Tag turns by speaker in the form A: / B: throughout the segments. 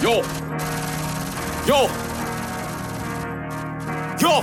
A: Yo. Yo. Yo.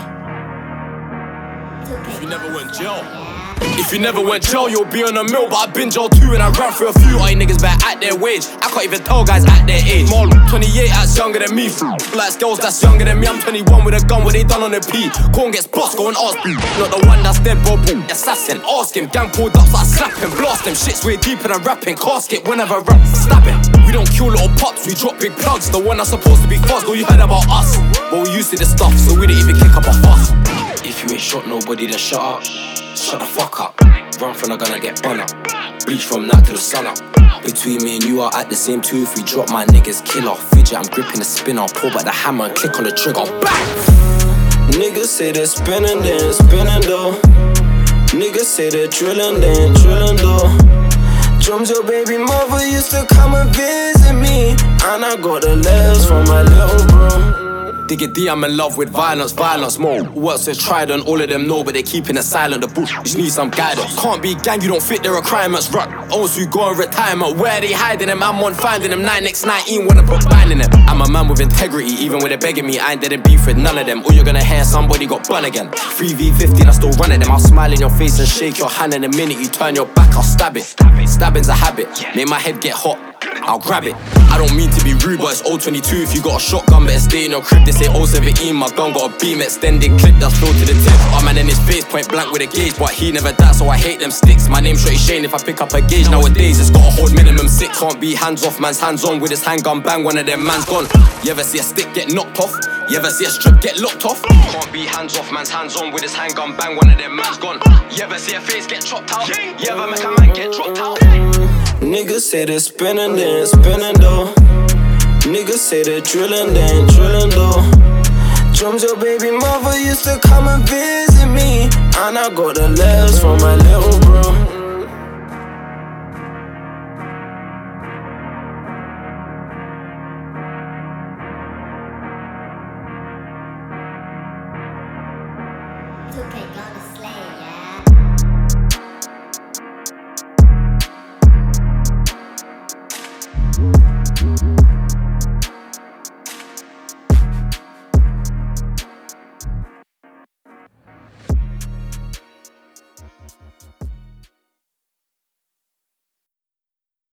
A: If you never went jail. If you never went jail, you'll be on a mill. But I've been jail too and I ran through a few. All you niggas better act their wage. I can't even tell guys at their age. More 28, that's younger than me. Like girls, that's younger than me. I'm 21 with a gun, what they done on the P. Corn gets boss, go and ask. Not the one that's dead, bro. Assassin, ask him. Gang pulled up, so I slap him. Blast him, shit's way deeper than rapping. Casket, whenever rap, stab him. We don't kill little pups, we drop big plugs. The one that's supposed to be fuzz, all you heard about us. But we used to this stuff, so we didn't even kick up a fuss. If you ain't shot nobody, then shut up. Shut the fuck up. Run from the gun, I get bun up. Bleach from night to the sun up. Between me and you are at the same tooth. We drop my niggas, kill off. Fidget, I'm gripping the spinner. Pull back the hammer and click on the trigger. Bang!
B: Niggas say they're spinning, then spinning though. Niggas say they're drilling, then drilling though. Drums, your baby mother used to come and visit me. And I got the letters from my little bro.
A: Dig it D, I'm in love with violence, violence more. Works is tried and all of them know, but they keeping it silent. The bush just need some guidance. Can't be gang, you don't fit the requirements. Rock, owns who go in retirement. Where they hiding them? I'm on finding them. 9x19 wanna put binding them. I'm a man with integrity, even when they're begging me. I ain't dead in beef with none of them. Or you're gonna hear somebody got bun again. 3v15, I still run at them. I'll smile in your face and shake your hand. In a minute you turn your back, I'll stab it. Stabbing's a habit, make my head get hot. I'll grab it. I don't mean to be rude, but it's 022. If you got a shotgun, better stay in your crib. They say 017, my gun got a beam extended clip that's flow to the tip. A man in his face, point blank with a gauge, but he never died, so I hate them sticks. My name's Shorty Shane. If I pick up a gauge nowadays, it's gotta hold minimum 6. Can't be hands off, man's hands on with his handgun. Bang, one of them man's gone. You ever see a stick get knocked off? You ever see a strip get locked off? Can't be hands off, man's hands on with his handgun. Bang, one of them man's gone. You ever see a face get chopped out? You ever make a man get dropped out?
B: Niggas say they're spinning, then spinning though. Niggas say they're drilling, then drilling though. Drums, your baby mother used to come and visit me. And I got the letters from my little bro.
C: It's okay, God.